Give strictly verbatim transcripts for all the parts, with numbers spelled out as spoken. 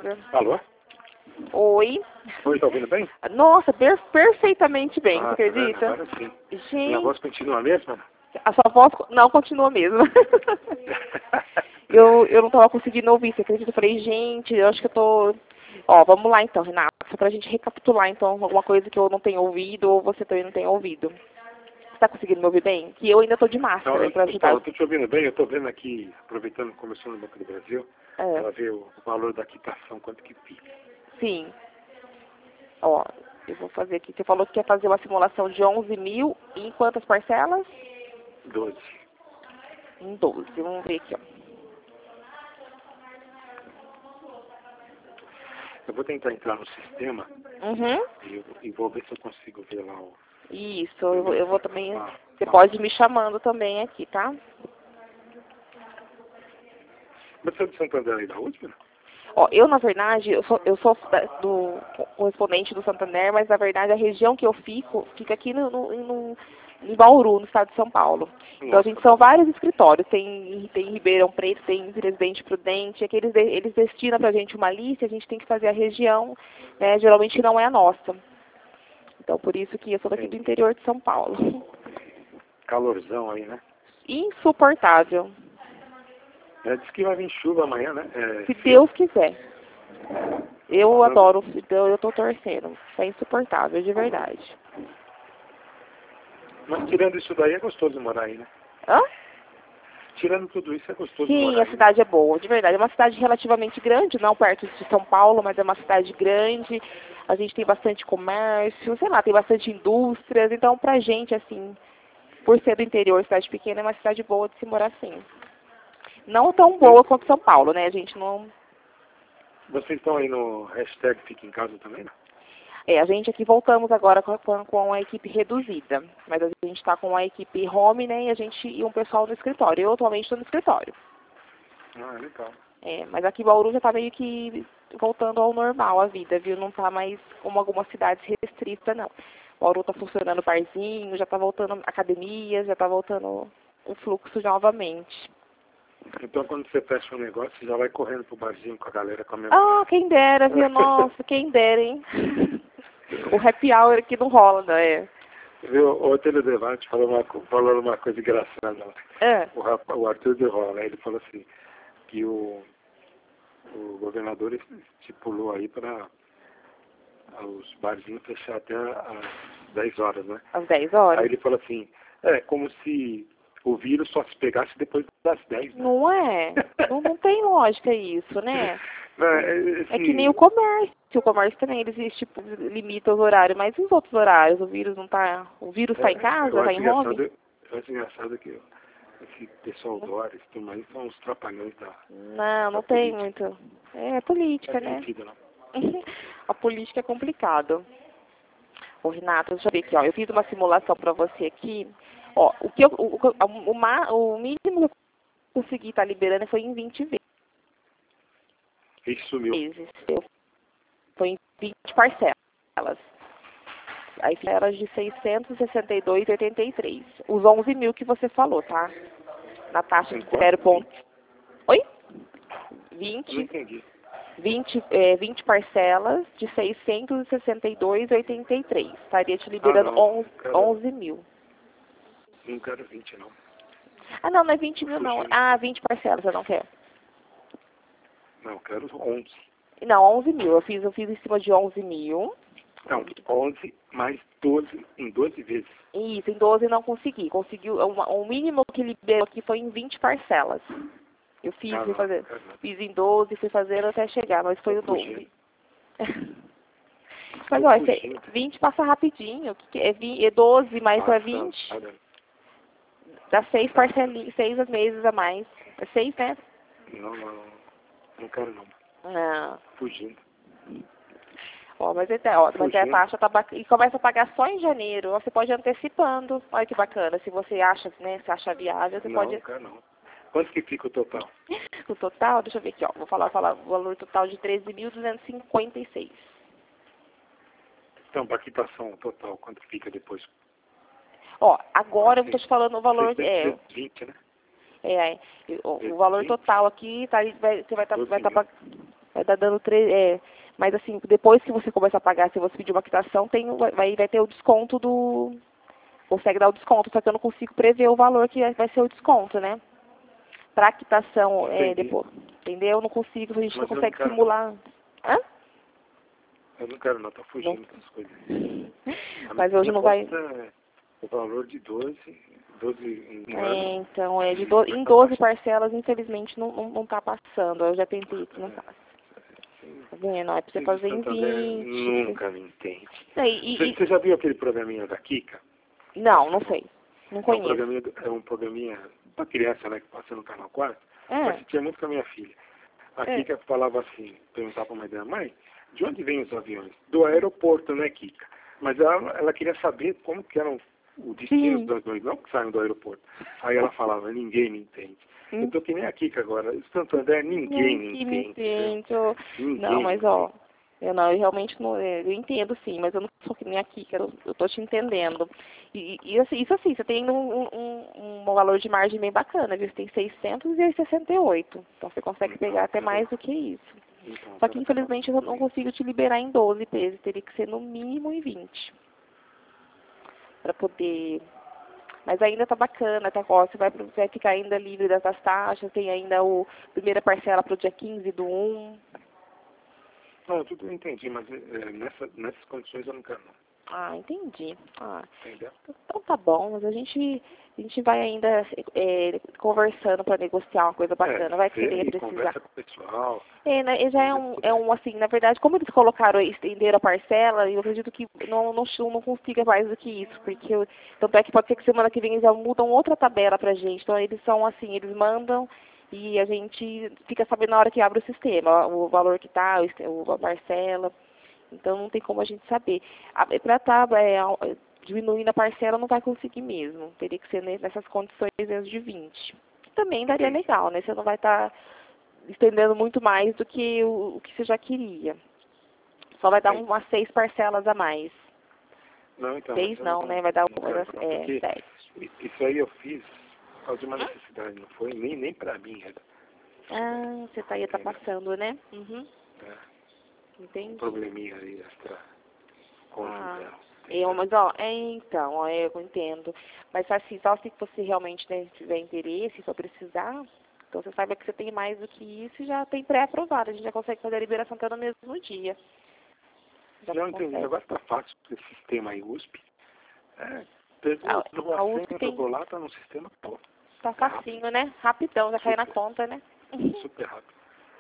Márcia. Alô? Oi. Oi, tá ouvindo bem? Nossa, per perfeitamente bem, Ah, você acredita? tá vendo? Agora sim. Gente, Minha voz continua a mesma? a sua voz não continua mesmo. eu, eu não tava conseguindo ouvir, você acredita? Eu falei, gente, eu acho que eu tô... Ó, vamos lá então, Renata, só pra gente recapitular então alguma coisa que eu não tenho ouvido ou você também não tem ouvido. Você tá conseguindo me ouvir bem? Que eu ainda tô de máscara, Não, hein, pra eu, ajudar. eu tô te ouvindo bem, eu tô vendo aqui, aproveitando que começou no Banco do Brasil, É, ela vê o valor da quitação, quanto que fica. sim. Ó, eu vou fazer aqui. Você falou que quer fazer uma simulação de onze mil em quantas parcelas? doze. Em doze. Vamos ver aqui, ó. Eu vou tentar entrar no sistema Uhum. e, eu- e vou ver se eu consigo ver lá o... Isso, eu, vou- eu vou também. Ah, Você tá. pode ir me chamando também aqui, tá? Você é de Santander aí da U S P, né? Ó, eu na verdade, eu sou, eu sou da- do correspondente do Santander, mas na verdade a região que eu fico, fica aqui no, no, no- em Bauru, no estado de São Paulo. Então a Nossa, gente são vários escritórios, tem, tem em Ribeirão Preto, tem em Presidente Prudente, é que eles, de- eles destinam pra gente uma lista, a gente tem que fazer a região, né, geralmente não é a nossa. Então por isso que eu sou daqui do interior de São Paulo. calorzão aí, né? Insuportável. É, diz que vai vir chuva amanhã, né? É, Se Deus quiser. Eu Não. adoro, então eu tô torcendo. É insuportável, de verdade. Mas tirando isso daí, é gostoso morar aí, né? Hã? Tirando tudo isso, é gostoso Sim, morar a aí. cidade é boa, de verdade. É uma cidade relativamente grande, não perto de São Paulo, mas é uma cidade grande. A gente tem bastante comércio, sei lá, tem bastante indústrias. Então, pra gente, assim, por ser do interior, cidade pequena, é uma cidade boa de se morar, sim. Não tão boa quanto São Paulo, né? A gente não... Vocês estão aí no hashtag Fica em Casa também, né? É, a gente aqui voltamos agora com, com, com a equipe reduzida, mas a gente está com a equipe home, né, e a gente e um pessoal no escritório. Eu atualmente estou no escritório. Ah, legal. É, mas aqui em Bauru já está meio que voltando ao normal a vida, viu? Não está mais como algumas cidades restritas, não. Bauru está funcionando barzinho, já está voltando academias, já está voltando o fluxo novamente. Então, quando você fecha um negócio, você já vai correndo pro barzinho com a galera comendo. Ah, quem dera, viu? Nossa, quem dera, hein? O happy hour aqui não rola, não é? Viu, o Teledebate falou uma, co- falou uma coisa engraçada lá. É. O, rapa- o Arthur de Rola, ele falou assim, que o, o governador estipulou aí para os barzinhos fechar até às dez horas, né? Às dez horas? Aí ele falou assim, é como se o vírus só se pegasse depois das dez, né? Não é? Não, não tem lógica isso, né? Não, é, É que nem o comércio. O comércio também, eles tipo, limitam os horários, mas e os outros horários? O vírus não tá. O vírus tá em casa, eu tá acho em home? engraçado, eu acho engraçado que esse pessoal Dóris, tudo mais, são os trapalhões da, Não, não da tem política. muito. É política, Não é né? sentido, não. A política é complicado. Ô, Renato, deixa eu ver aqui, ó. Eu fiz uma simulação pra você aqui. Ó, o que eu, o, o, o, ma- o mínimo que eu consegui estar liberando foi em vinte Ele sumiu. vezes. Eu, foi em vinte parcelas. Aí fica elas de seiscentos e sessenta e dois vírgula oitenta e três. Os onze mil que você falou, tá? Na taxa de Enquanto? zero ponto... Oi? Eu não vinte, entendi. vinte, é, vinte parcelas de seiscentos e sessenta e dois vírgula oitenta e três. Estaria te liberando Ah, não. onze, Quero- onze mil. Não quero vinte, não. Ah, não, não é vinte mil, não. Ah, vinte parcelas você não quer. Não, eu quero onze. Não, onze mil. Eu fiz, eu fiz em cima de onze mil. Não, onze mais doze em doze vezes. Isso, em doze não consegui. Conseguiu, o o mínimo que liberou aqui foi em vinte parcelas. Eu fiz, Ah, fui não, fazer, não quero não. fiz em doze, fui fazendo até chegar, mas foi o Tô doze. fugindo. Mas Tô olha, fugindo. vinte passa rapidinho. Que que é, vi- é doze mais Ah, é tá, vinte. tá, né? Dá seis parcelinhas, seis meses a mais. É seis, né? Não, não, não quero não. Não. Fugindo. Ó, mas, é, ó, mas é a Fugindo. taxa tá bacana. E começa a pagar só em janeiro. Você pode ir antecipando. Olha que bacana. Se você acha, né? Se acha viável, você Não, pode. não quero não. Quanto que fica o total? O total, deixa eu ver aqui, ó. Vou falar, falar o valor total de treze mil duzentos e cinquenta e seis. Então, para quitação total, quanto fica depois? Ó, agora eu tô te falando o valor. É, seiscentos e vinte, né? é, o, o valor total aqui, tá, vai, você vai estar. doze Vai tá, mil. pag- vai dar dando três, é, mas assim, depois que você começar a pagar, se você pedir uma quitação, tem, o- vai, vai ter o desconto do, consegue dar o desconto, só que eu não consigo prever o valor que vai ser o desconto, né? Para quitação, é, Entendi. depois, entendeu? Eu não consigo, a gente Mas não eu não consegue quero, simular. Hã? eu não quero não, tô fugindo Não. das coisas. A Mas hoje minha não vai. conta é o valor de doze, doze em um É, ano. então, é de E do, com em essa doze taxa, parcelas, infelizmente, não, não, não tá passando. Eu já tentei que não é, passa. assim, Tá vendo? É pra você vocês de fazer em Santander vinte. nunca me entendem. É, e, Você, e, você já viu aquele programinha da Kika? não, não sei. Não É um conheço. programinha, é um programinha para criança, né, que passa no Canal quatro. Eu É, assistia muito com a minha filha. A é. Kika falava assim, perguntava para a mãe dela, mãe, de onde vêm os aviões? Do aeroporto, né, Kika? Mas ela, ela queria saber como que eram o destino Sim. dos aviões, não que saem do aeroporto. Aí ela falava, ninguém me entende. Hum. Eu tô que nem a Kika agora. O Santander, ninguém me Que me entende. Viu? entende. eu- Ninguém Não, me mas entende. ó, eu não, eu realmente não, é, eu entendo sim, mas eu não sou que nem aqui, que eu, eu tô te entendendo. E, e assim, isso assim, você tem um, um, um valor de margem bem bacana, viu? Você tem seiscentos e sessenta e oito. Então você consegue Então, pegar até pera- mais do que isso. então, Só que pera acabar infelizmente eu não consigo te liberar em doze vezes, teria que ser no mínimo em vinte. Para poder. Mas ainda tá bacana, tá? Ó, você vai, pro- vai ficar ainda livre dessas taxas, tem ainda o primeira parcela para o dia quinze do um. Não, tudo eu entendi, mas é, nessa, nessas condições eu não quero não. Ah, entendi. Ah, Entendeu? então tá bom, mas a gente, a gente vai ainda é, conversando para negociar uma coisa bacana. Vai que você Você venha e precisar. conversa com o pessoal. É, né, e já é um, é um, assim, na verdade, como eles colocaram, estenderam a parcela, eu acredito que não, não, não consiga mais do que isso, porque, eu- tanto é que pode ser que semana que vem eles já mudam outra tabela pra gente, então eles são assim, eles mandam e a gente fica sabendo na hora que abre o sistema, o valor que tá, o, este- o- a parcela, então não tem como a gente saber. Para estar é, au- diminuindo a parcela não vai conseguir mesmo, teria que ser ne- nessas condições mesmo de vinte. Que também daria Entendi. legal, né, você não vai estar estendendo muito mais do que o, o que você já queria. Só vai dar Entendi. umas seis parcelas a mais. Não, então, mas Seis eu não, não, né? Vai dar não vai dar, quero não, é, porque sete. isso aí eu fiz por causa de uma necessidade, não foi nem, nem pra mim, era, Ah, você tá, ia tá entendeu? passando, né? Uhum. É, um Entendi. probleminha aí extra conjugal. Ah, entendeu? eu, mas ó, é, então, ó, eu entendo. Mas assim, só se você realmente né, tiver interesse, for precisar, então você saiba que você tem mais do que isso e já tem pré-aprovado. A gente já consegue fazer a liberação até no mesmo dia. Já Já entendi, consegue. agora tá fácil com esse sistema aí U S P. É, pegou, A, jogou a a U S P senha, tem, jogou lá, tá no sistema, pô. tá É rápido, facinho, né? Rapidão, já cai na super, conta, né? super rápido.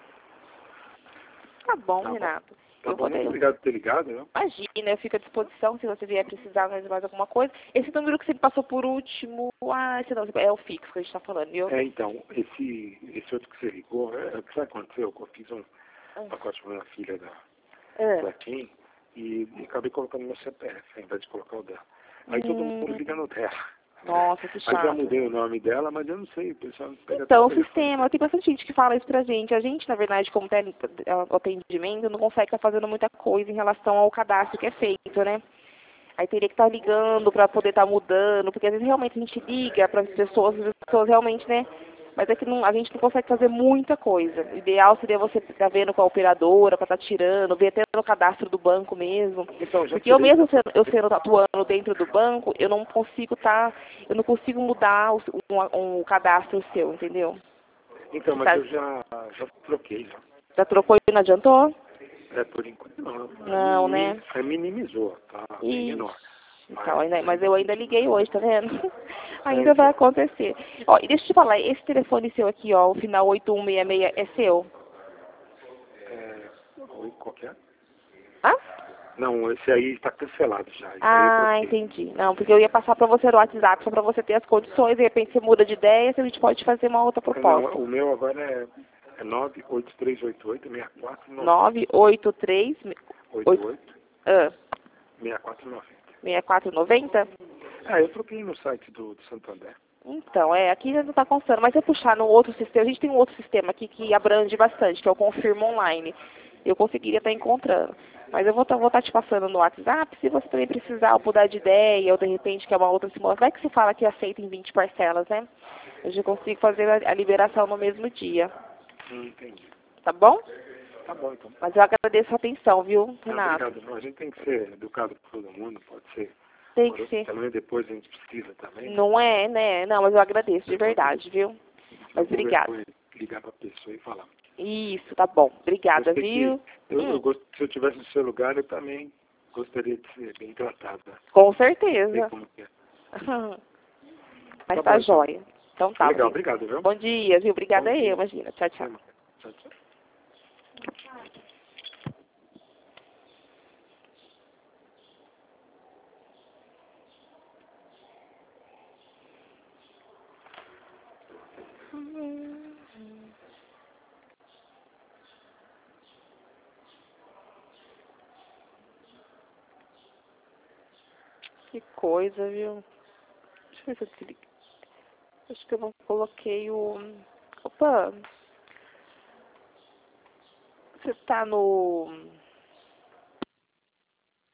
Tá bom, Tá bom? Renato. Tá Eu bom, vou muito ter... obrigado por ter ligado, viu? Imagina, eu fico à disposição se você vier precisar mais de mais alguma coisa. Esse número que você me passou por último, ah, esse não, é o fixo que a gente tá falando, viu? É, então, esse, esse outro que você ligou, é, é o que sabe o que aconteceu? Eu fiz um Ah. pacote para minha filha da, Ah. da Tim e, e acabei colocando meu C P F, ao invés de colocar o dela. Aí todo mundo Hum. liga no dela. Nossa, que Aí já chato. mudei o nome dela, mas eu não sei, o pessoal não pega Então, o até telefone. sistema, tem bastante gente que fala isso pra gente. A gente, na verdade, como tele, atendimento, não consegue estar fazendo muita coisa em relação ao cadastro que é feito, né? Aí teria que estar ligando para poder estar mudando, porque às vezes realmente a gente liga para as pessoas, as pessoas realmente, né? Mas é que não, a gente não consegue fazer muita coisa. O ideal seria você estar vendo com a operadora, para estar tirando, ver até no cadastro do banco mesmo. Então, já Porque eu tirei, mesmo sendo, eu sendo atuando dentro do banco, eu não consigo estar, eu não consigo mudar o, um, um cadastro seu, entendeu? então, mas eu já, já troquei já. Já trocou e não adiantou? É, por enquanto não. Não, Minim- né? é, minimizou, tá bem Ixi. menor. Então, ainda, mas eu ainda liguei continua. hoje, tá vendo? Ainda vai acontecer. Ó, e deixa eu te falar, esse telefone seu aqui, ó, o final oito um seis seis é seu? É, oi, qual que é? Hã? Não, esse aí está cancelado já. Esse Ah, aí eu troquei. entendi. Não, porque eu ia passar pra você no WhatsApp, só pra você ter as condições, de repente você muda de ideia, a gente pode fazer uma outra Não, proposta. o meu agora é, é nove oito três oito oito seis quatro nove nove oito três oito oito ah, seis quatro nove zero. seis quatro nove zero. Ah, eu troquei no site do, do Santander. Então, é, aqui já não está constando, mas se eu puxar no outro sistema, a gente tem um outro sistema aqui que abrange bastante, que é o Confirma Online. Eu conseguiria estar encontrando. Mas eu vou estar te passando no WhatsApp, se você também precisar ou mudar de ideia, ou de repente quer uma outra simulação, vai que se fala que aceita em vinte parcelas, né? Eu já consigo fazer a, a liberação no mesmo dia. Hum, entendi. Tá bom? Tá bom, então. Mas eu agradeço a atenção, viu, Não, Renato? obrigado. Não, a gente tem que ser educado com todo mundo, pode ser. Tem que ser. Também depois a gente precisa também. Não é, né? Não, mas eu agradeço de verdade, viu? Mas obrigada. Ligar para a pessoa e falar. Isso, tá bom. Obrigada, Gostei viu? Que, eu, Hum. eu gost, se eu tivesse no seu lugar, eu também gostaria de ser bem tratada. Com Não sei certeza. como que é. Mas Tá tá, bom, então. jóia. Então tá. Legal, Bom, obrigado, viu? bom dia, viu? Obrigada Bom aí, dia. imagina. Tchau, tchau. Tchau, tchau. Que coisa, viu? Deixa eu ver se eu desliguei. Acho que eu não coloquei o... Opa! Você tá no...